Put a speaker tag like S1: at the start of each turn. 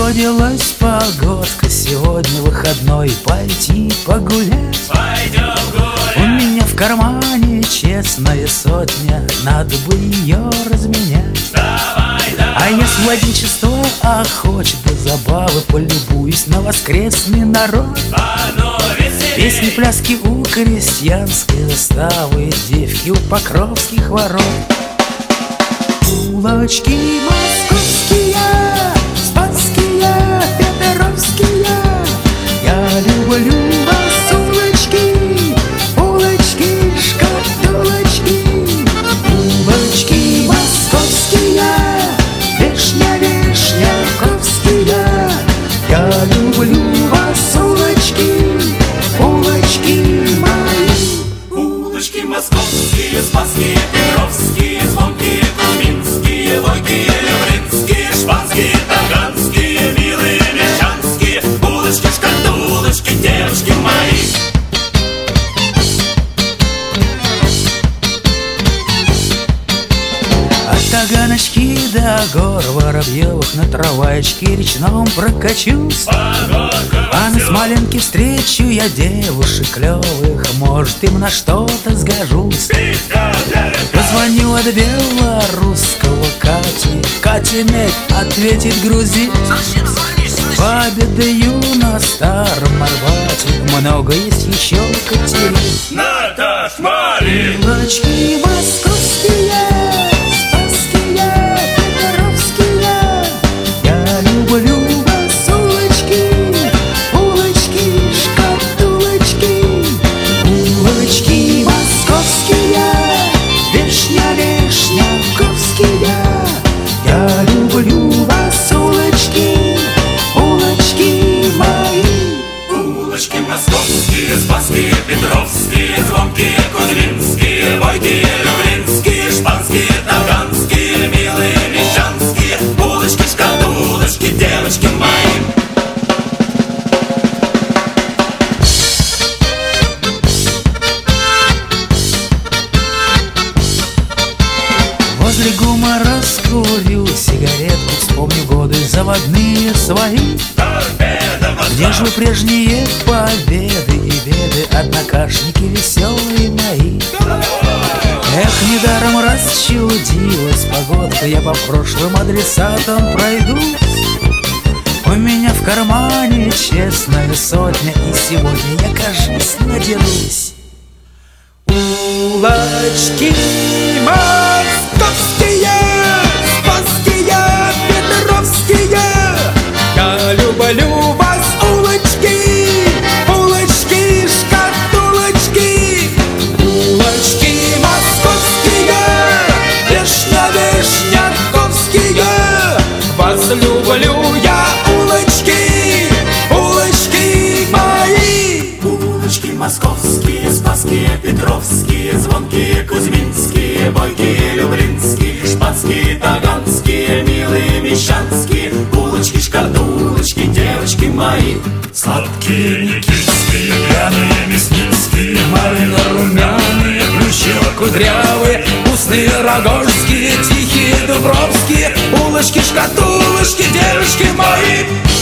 S1: Заладилась погодка, сегодня выходной, пойти погулять.
S2: Пойдем гулять.
S1: У меня в кармане честная сотня, надо бы ее разменять.
S2: Давай, давай.
S1: А я с владичества охоч до забавы полюбуюсь на воскресный народ.
S2: Оно веселей.
S1: Песни, пляски у крестьянской заставы, девки у покровских ворот. Улочки московские, спасские, петровские, я люблю вас, улочки, улочки, шкатулочки. Улочки московские, вишня, вишняковские, я люблю вас, улочки, улочки мои.
S2: Улочки московские, спасские, петровские, звонкие, кузьминские, войкие, люблинские, шпанские, таганские, милые, мещанские. Улочки, шкатулочки, девушки мои.
S1: От Таганочки до гор Воробьевых на трамвайчике речном прокачусь. А на Смоленке встречу я девушек клевых, может, им на что-то сгожусь. Позвоню от белорусского Кати, Катя миг ответит грузин. Пообедаю на Старом Арбате, много есть еще Катерин.
S2: Наташ, Мари.
S1: Улочки московские, спасские, петровские, я люблю вас, улочки, улочки, шкатулочки. Улочки московские, вишня, вишняковские, я люблю вас, улочки, улочки мои.
S2: Улочки московские, спасские, петровские, звонкие, кузьминские, войкие, люблинские, шпанские, таганские, милые, мещанские. Улочки, шкатулочки, девочки мои.
S1: Возле ГУМа раскурю сигаретку, вспомню годы заводные свои. Где же вы прежние победы и беды, однокашники веселые мои? Эх, недаром расчудилась погодка, я по прошлым адресатам пройдусь. У меня в кармане честная сотня, и сегодня я, кажись, надерусь. Улочки московские, спасские, петровские, я люблю вас, улочки, улочки, шкатулочки. Улочки московские, вишня, вишняковские, вас люблю я, улочки, улочки мои.
S2: Улочки московские, спасские, петровские, звонкие, кузьминские, войкие, люблинские, шпанские, таганские, милые, мещанские. Улочки, шкатулочки, девочки мои. Сладкие никитские, пьяные мясницкие, малино-румяные, плющево-кудрявые, вкусные рогожские, тихие дубровские. Улочки, шкатулочки, девочки мои.